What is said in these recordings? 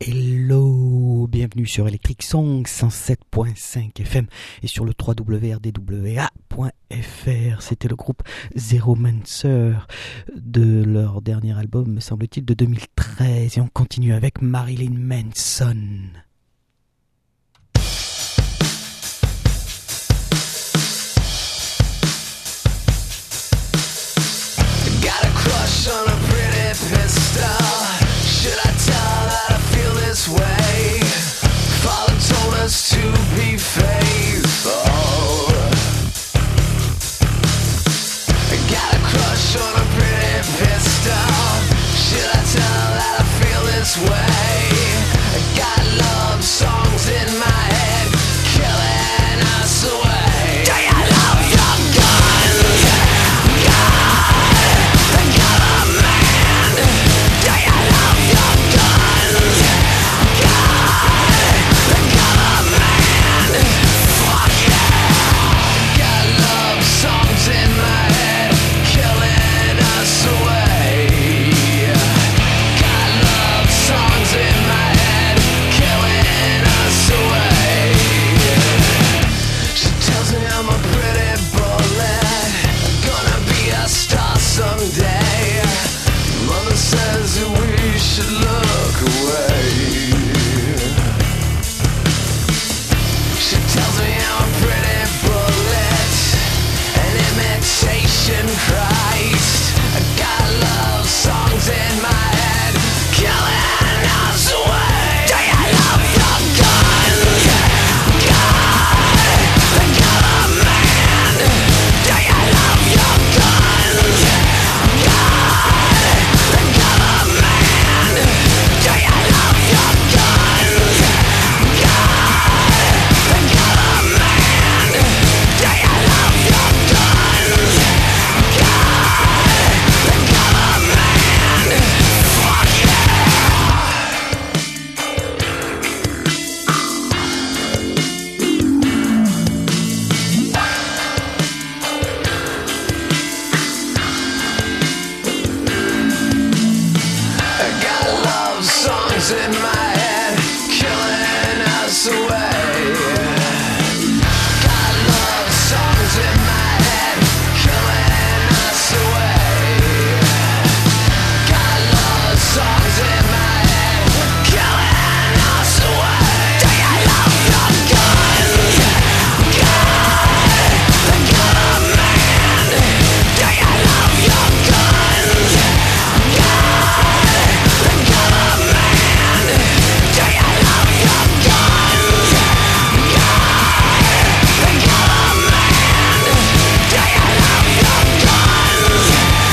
Hello, bienvenue sur Electric Song 107.5 FM et sur le www.rdwa.fr. C'était le groupe Zeromancer de leur dernier album, me semble-t-il, de 2013. Et on continue avec Marilyn Manson. Got a crush on a pretty pistol. Should I tell that I feel this way? Father told us to be faithful. Got a crush on a pretty pistol. Should I tell that I feel this way? Got love songs in my head, killing us away. Do you love your guns? Someday, Mother says that we should look away. She tells me I'm a pretty bullet, an imitation Christ. I got love songs in my head, killing us away. Do you love your guns? God, the government. Do you love your guns? In my head, killing us away. Got love songs in my head, killing us away. Got love songs in my head, killing us away. Do you love your guns? God, the government. Do you love your guns? God, the government. Do you love your guns? God, the government. Do you love your guns?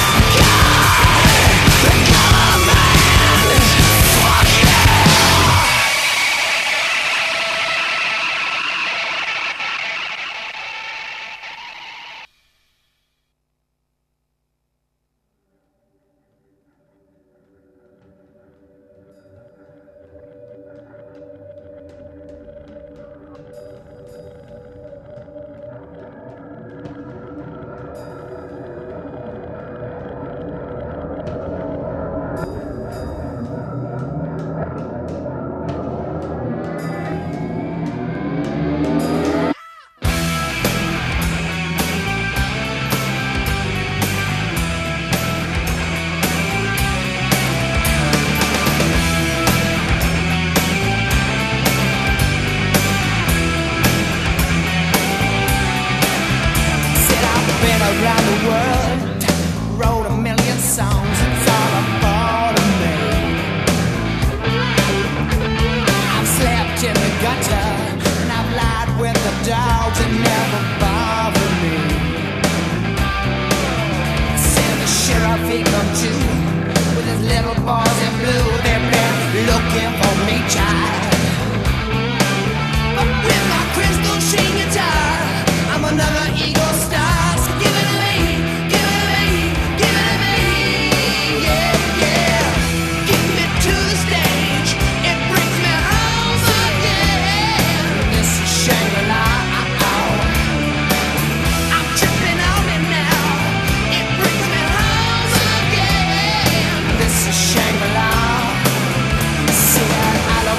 God, the government. Fuck yeah! Around the world, wrote a million songs, it's all about me. I've slept in the gutter, and I've lied with the dogs, it never bothered me. Send the sheriff, he come too, with his little boys in blue, they've been looking for me, child. But with my crystal string guitar, I'm another eagle star. Give it to me, give it to me, give it to me, yeah, yeah. Get me to the stage, it brings me home again. This is Shangri-La, I'm tripping on it now. It brings me home again. This is Shangri-La. See, I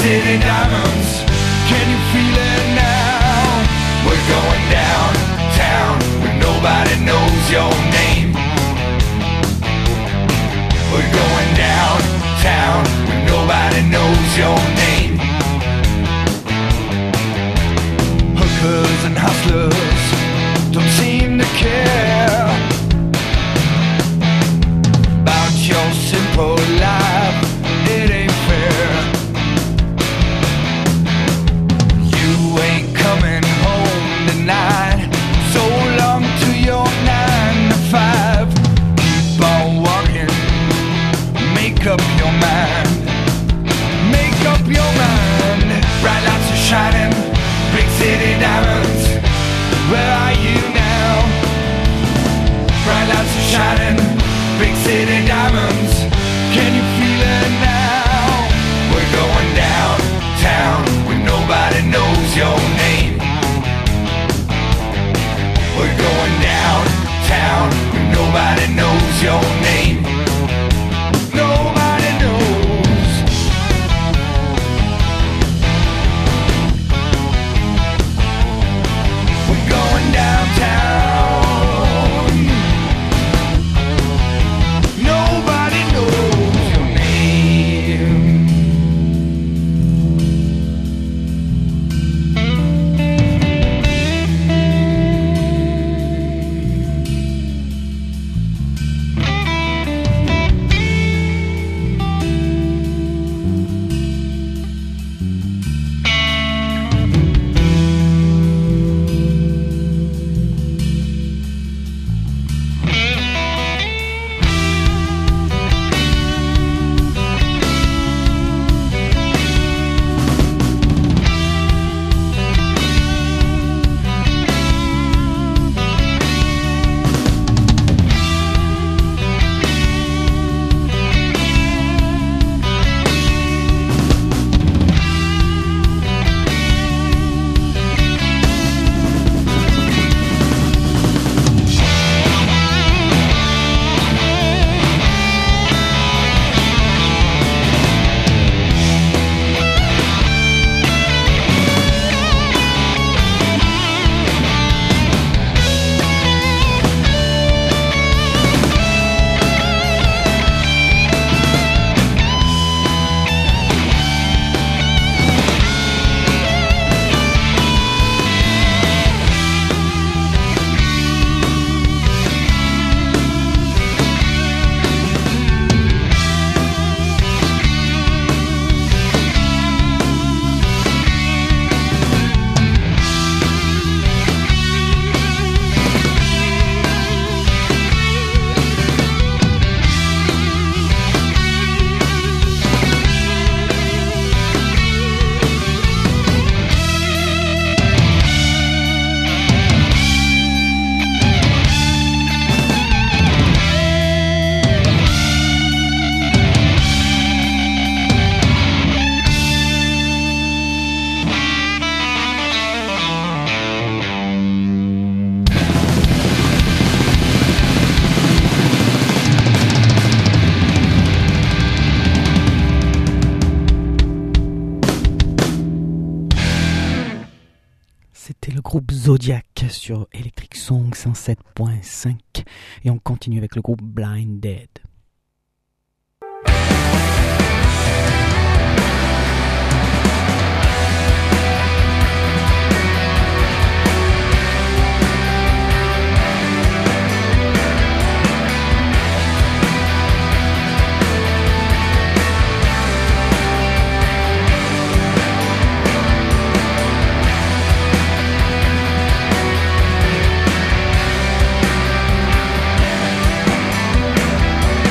City Diamonds, can you feel it now? We're going downtown where nobody knows your name. We're going downtown where nobody knows your name. Hookers and hustlers don't seem to care about your simple life. It ain't fair. You ain't coming home tonight. So long to your 9 to 5. Keep on walking. Make up your mind. Make up your mind. Bright lights are shining. Big city diamonds. Where are you now? Bright lights are shining. Big city diamonds. Can you feel it now? We're going downtown where nobody knows your name. We're going downtown where nobody knows your name. Nobody knows. We're going downtown. Nobody knows your name. Zodiac sur Electric Song 107.5 et on continue avec le groupe Blind Dead. We're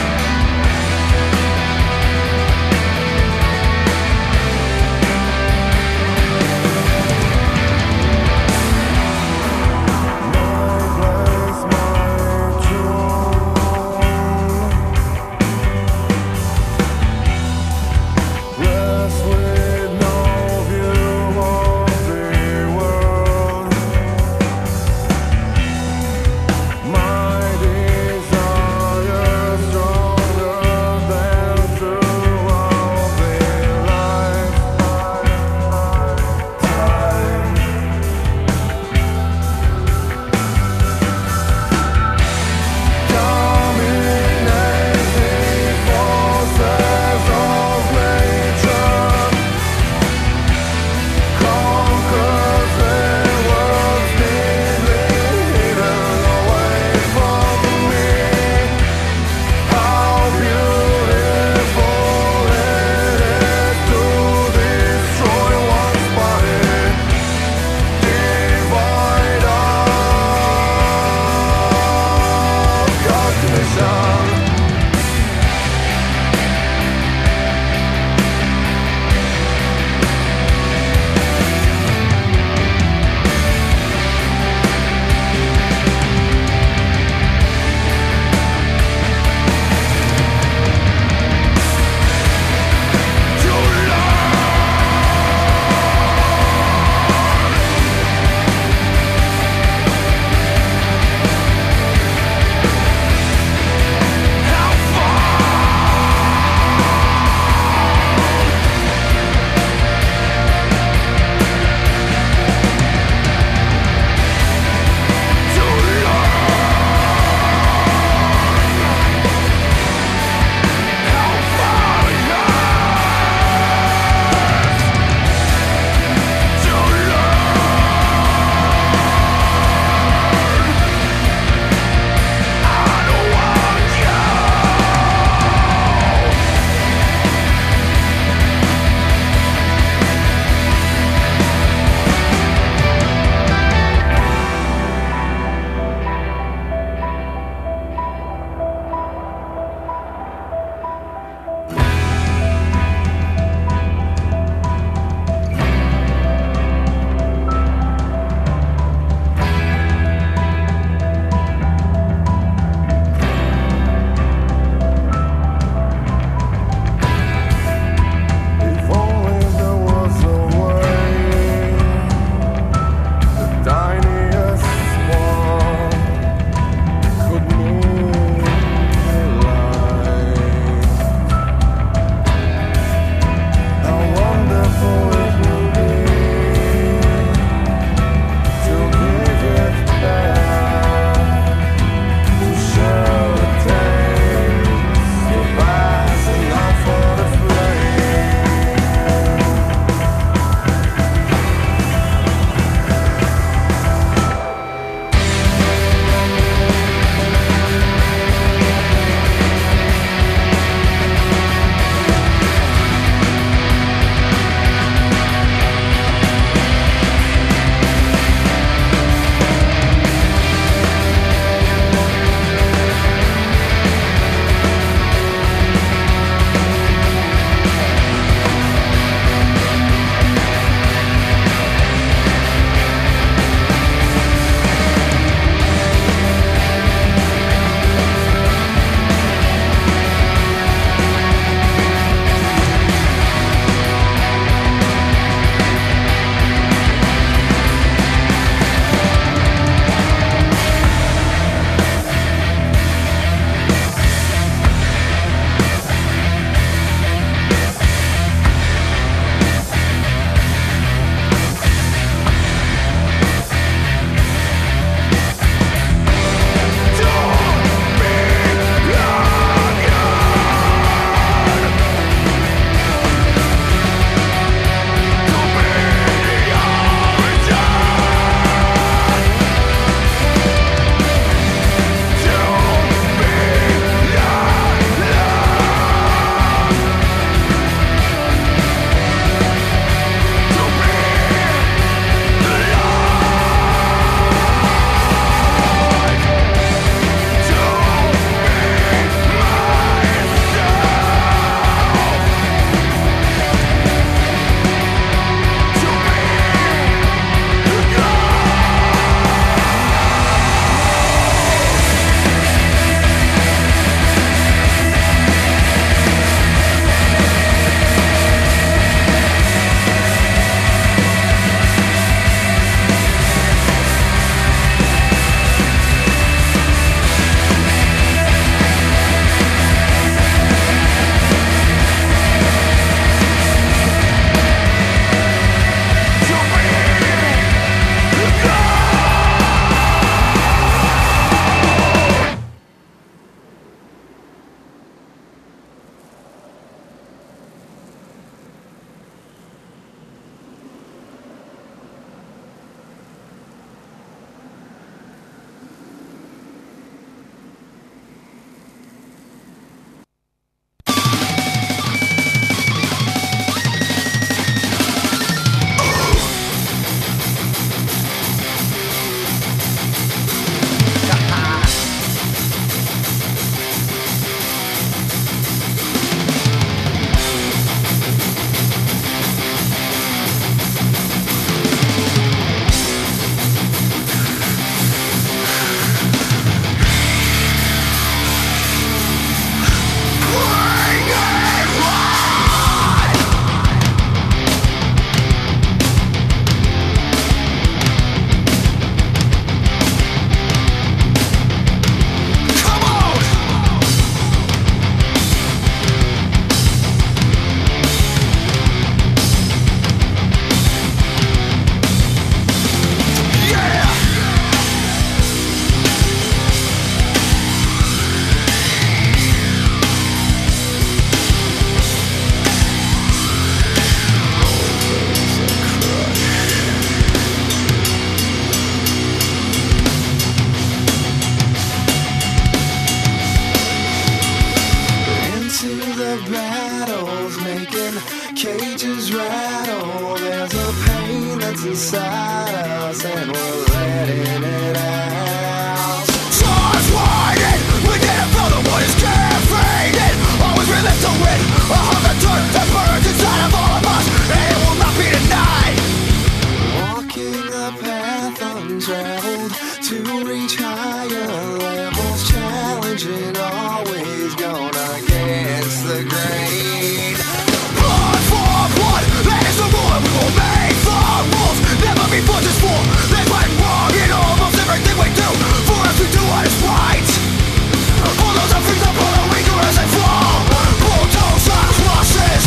battles, making cages rattle. There's a pain that's inside us, and we're letting it out. Stars winding, we didn't feel the wood is fading. Always relive to win, a hunger dirt that burns inside of all of us, and it will not be denied. Walking the path untraveled to reach higher levels, challenging, always going against the grain. Blood for blood, that is the rule, and we will make the rules. Never be forces for, they fight wrong in almost everything we do. For us we do what is right. For those that freeze up on the weaker as they fall, bulldoze our crosses.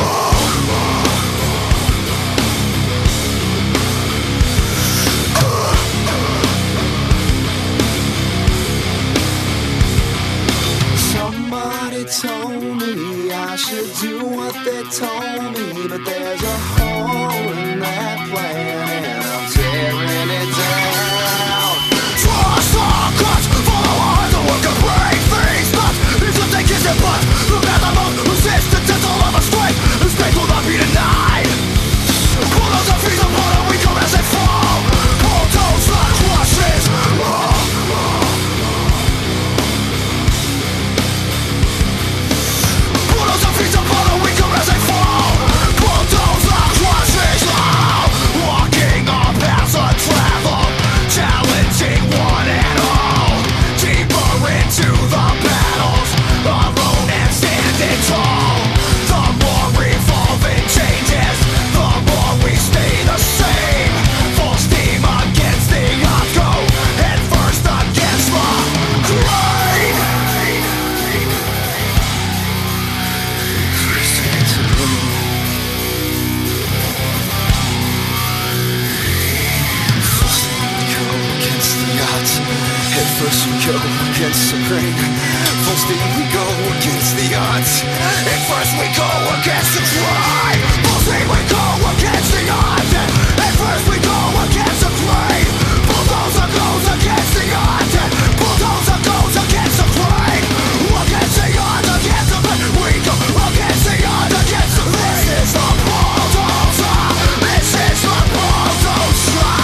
Somebody told me I should do what they told me, but there's a hole in that plan and I'm tearing it down. Trust our cuts, follow our the work of break things nuts. It's what they kiss and butt. The path of most resistance is all of our strength. The strength will not be denied. Pull those that freeze upon our weaker as they fall. Bulldoze our crushes. Feet upon the weaker as they fall. Bulldoze our crushes. Walking our paths untraveled, challenging one and all. Deeper into the battles, alone and standing tall. The more revolving changes, the more we stay the same. Full steam against the odds, go head first against the grain. At first we go against the grain. Full steam we go against the odds. At first we go against the grain. Full steam we go against the odds. At first we go against the grain. Bulldozer goes against the odds. Bulldozer goes against the grain. Against the odds, against the grain. We go against the odds, against the grain. This is the bulldozer. This is the bulldozer.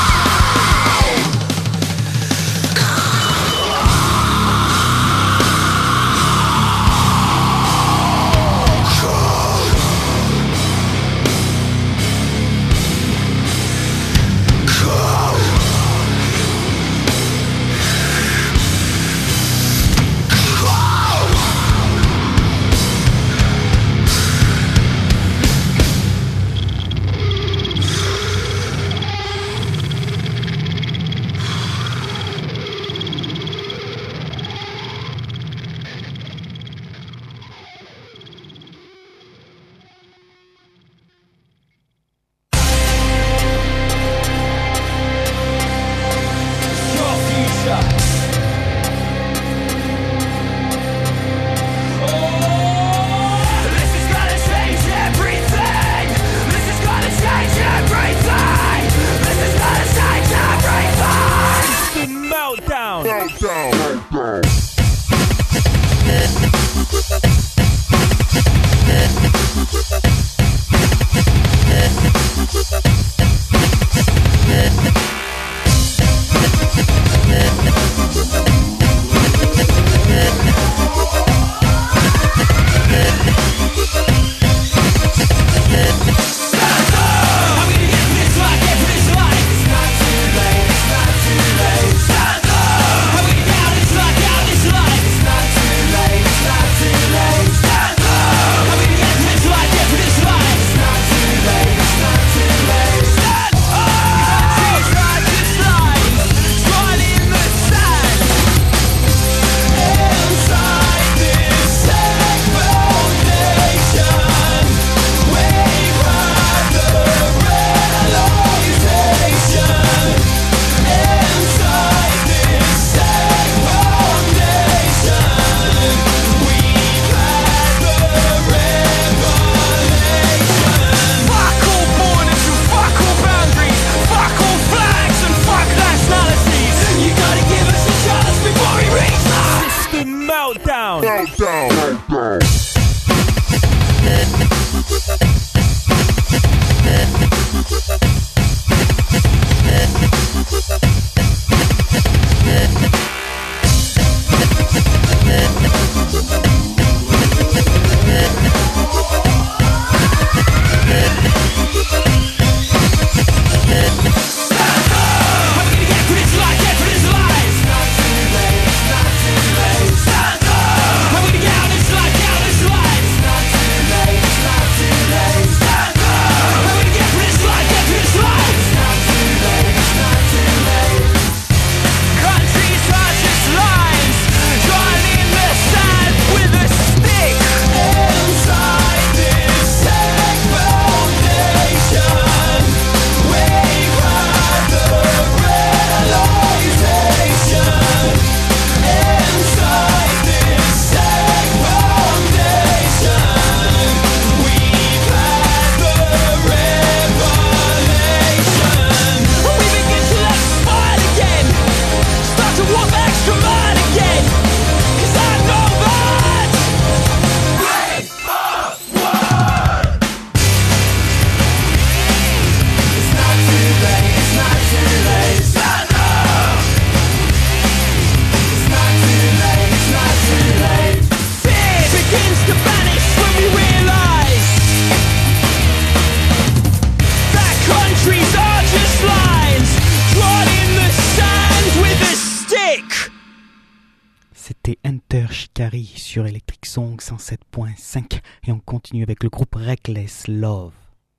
Shikari sur Electric Song 107.5 et on continue avec le groupe Reckless Love.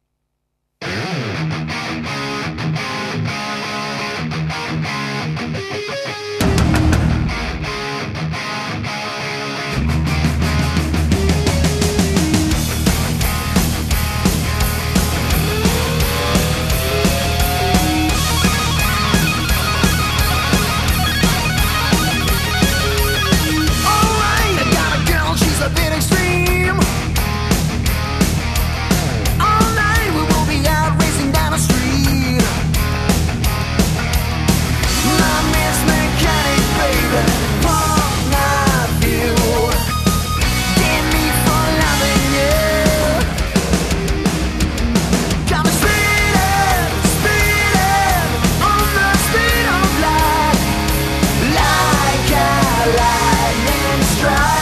A bit extreme. All night we will be out racing down the street. My man's mechanic, baby, for my view. Damn me for loving you. Come speeding, speeding on the speed of light, like a lightning strike.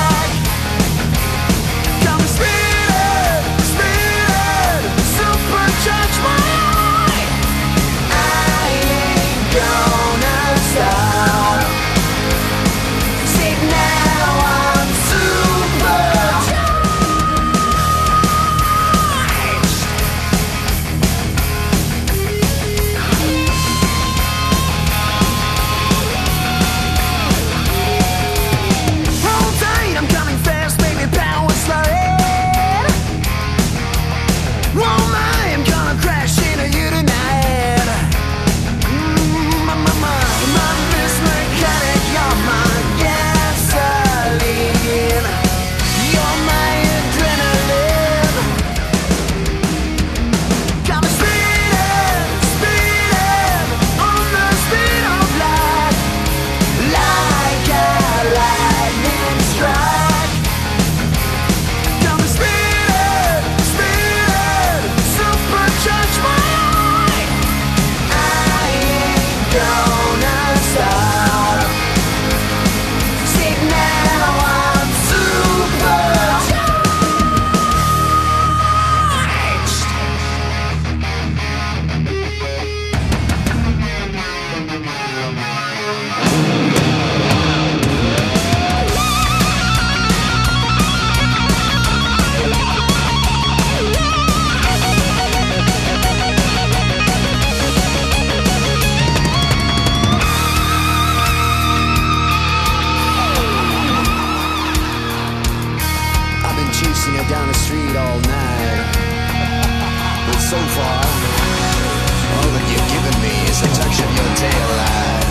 Down the street all night, but so far all that you've given me is a touch of your tail light.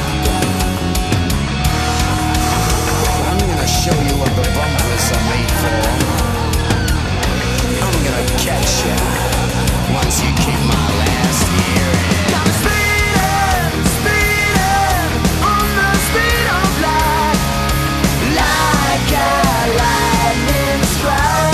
I'm gonna show you what the bumpers are made for. I'm gonna catch ya once you kick my last ear in. I'm speeding, speeding on the speed of light, like a lightning strike.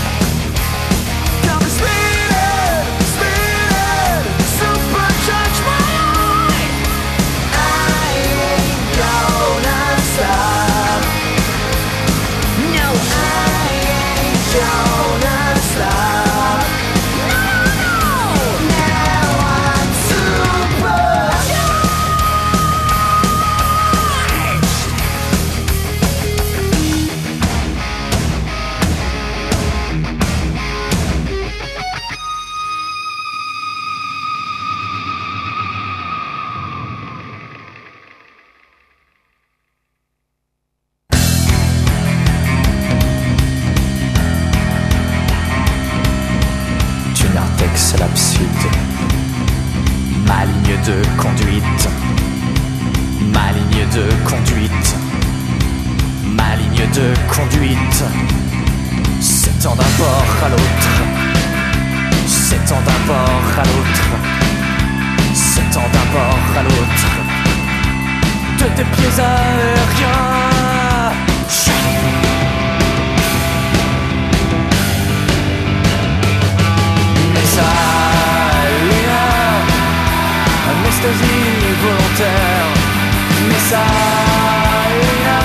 S'étend d'un bord à l'autre, s'étend d'un bord à l'autre, s'étend d'un bord à l'autre, de tes pieds aériens. Messalia, anesthésie volontaire, Messalia.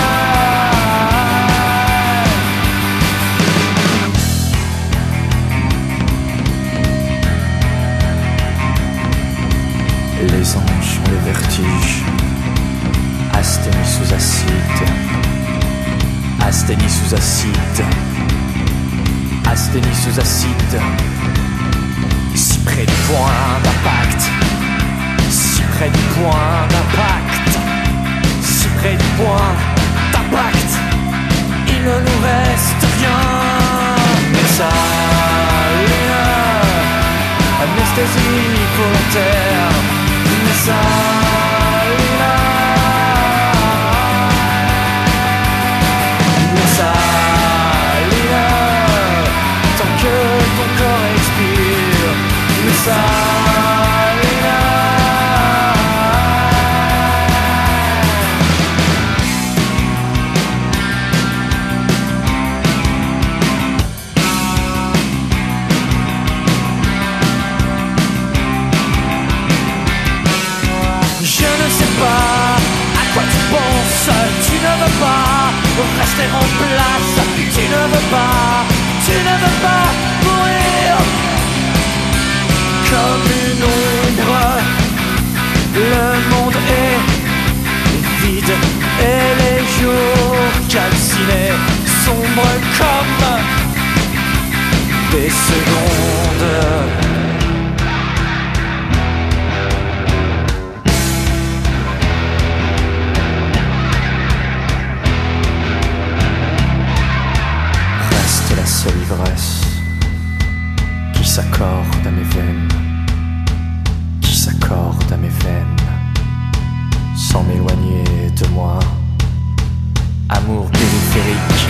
Les anges ont le vertige, asthénie sous acide. Asthénie sous acide, asthénie sous acide. Si près du point d'impact, si près du point d'impact, si près du point d'impact, il ne nous reste rien. Messaline, anesthésie volontaire. Messaline, Messaline, tant que ton corps expire. Messaline. Je ne sais pas à quoi tu penses, tu ne veux pas rester en place, tu ne veux pas mourir comme une ombre. Le monde est vide et les jours calcinés, sombres comme des secondes. La seule ivresse qui s'accorde à mes veines, qui s'accorde à mes veines, sans m'éloigner de moi. Amour périphérique,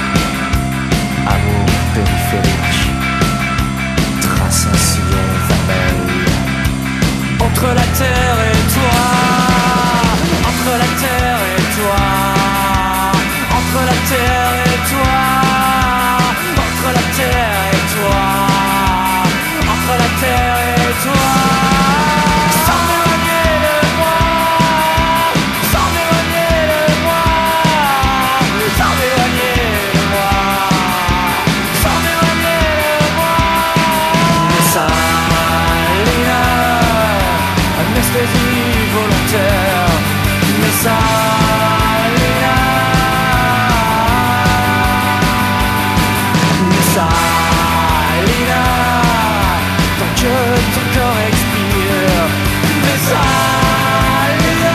amour périphérique, trace un sillon vermeil entre la terre et toi, entre la terre et toi, entre la terre et toi. Entre la terre et toi, entre la terre et toi. Sans m'éloigner de moi, sans m'éloigner de moi, sans m'éloigner de moi, sans m'éloigner de moi. Messaline, anesthésie volontaire. Messaline. Messaline, tant que ton corps expire. Messaline.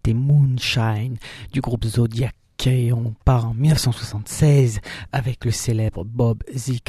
c'était Moonshine du groupe Zodiac et on part en 1976 avec le célèbre Bob Seger.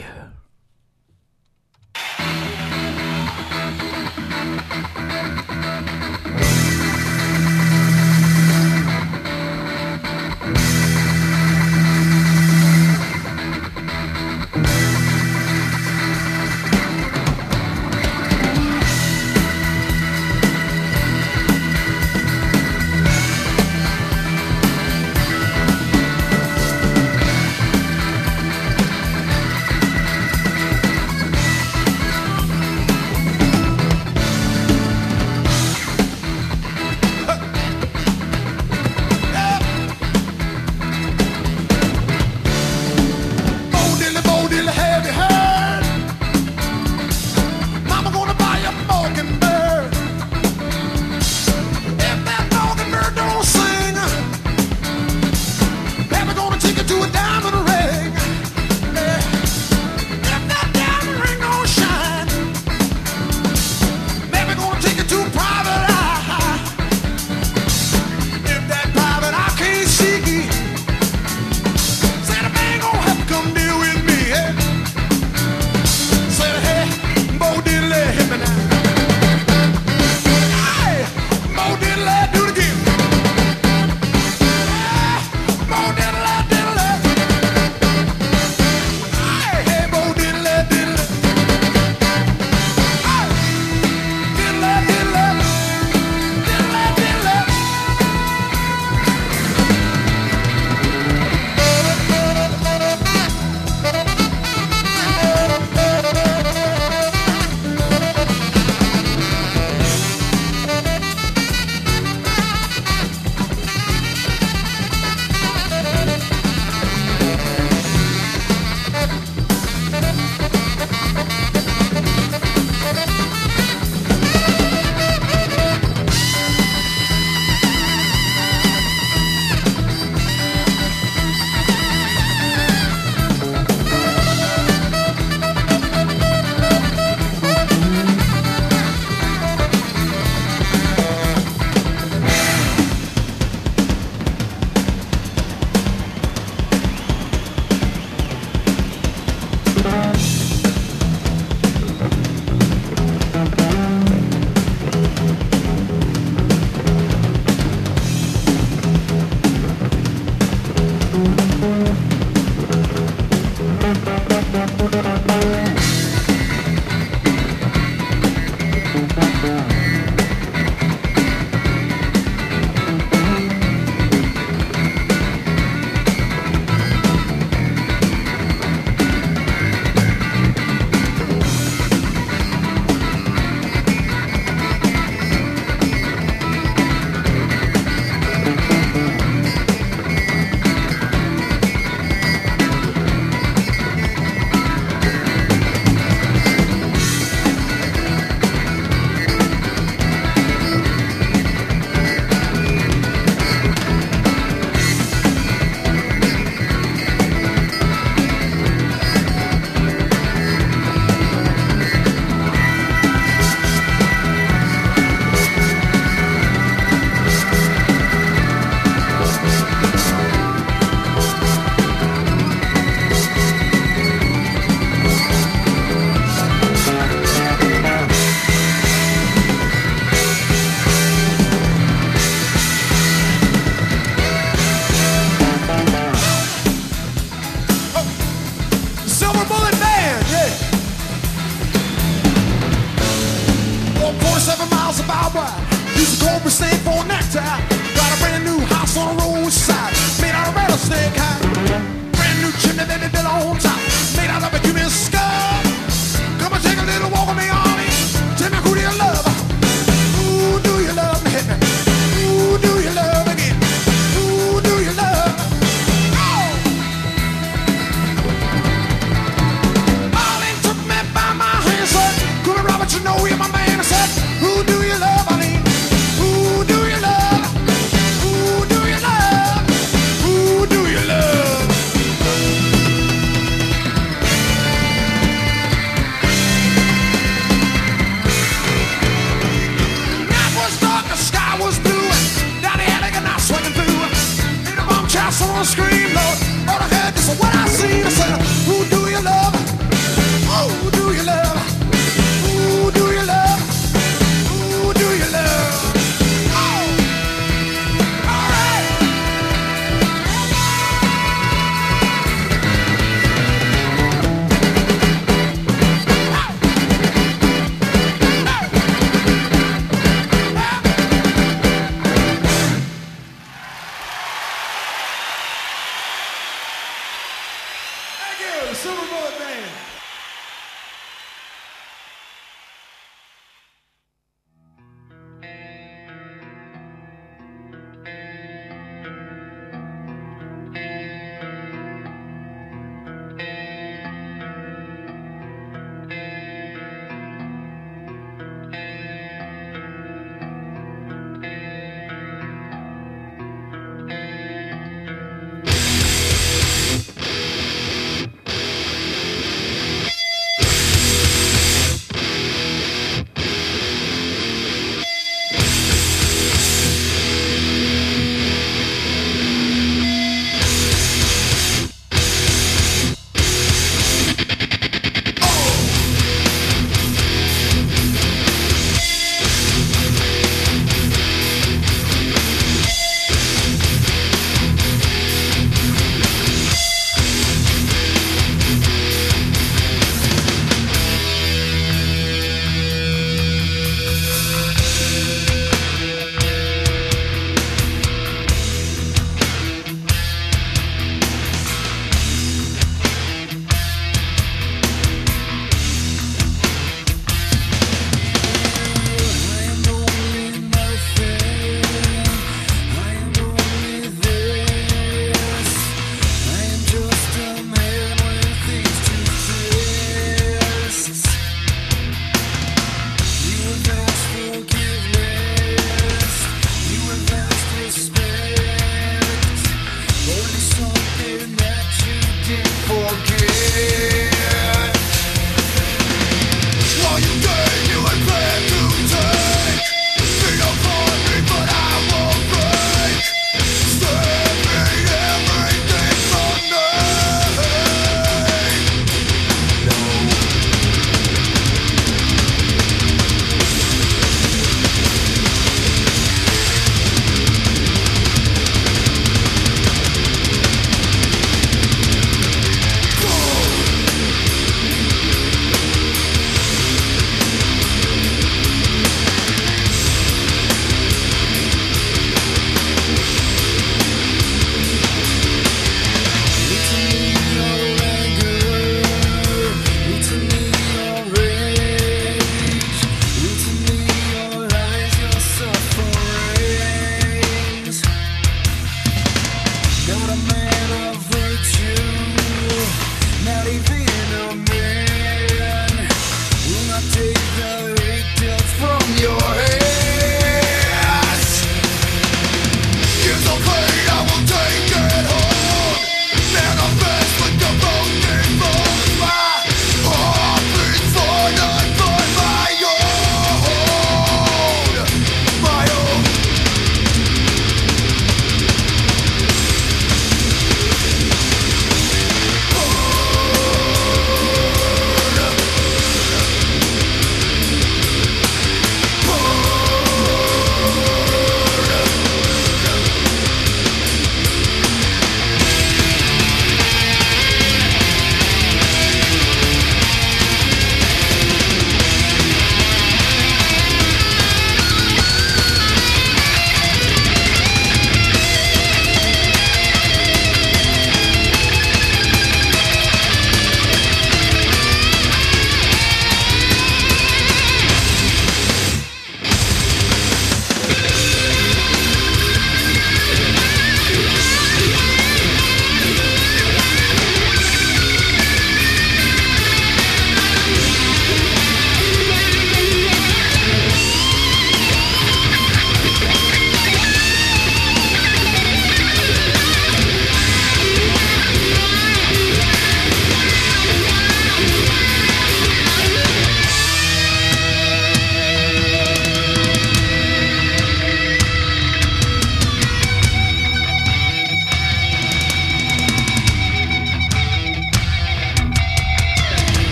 was blue and down the alley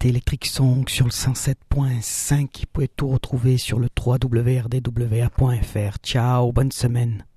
C'était Electric Song sur le 107.5. Vous pouvez tout retrouver sur le www.rdwa.fr. Ciao, bonne semaine.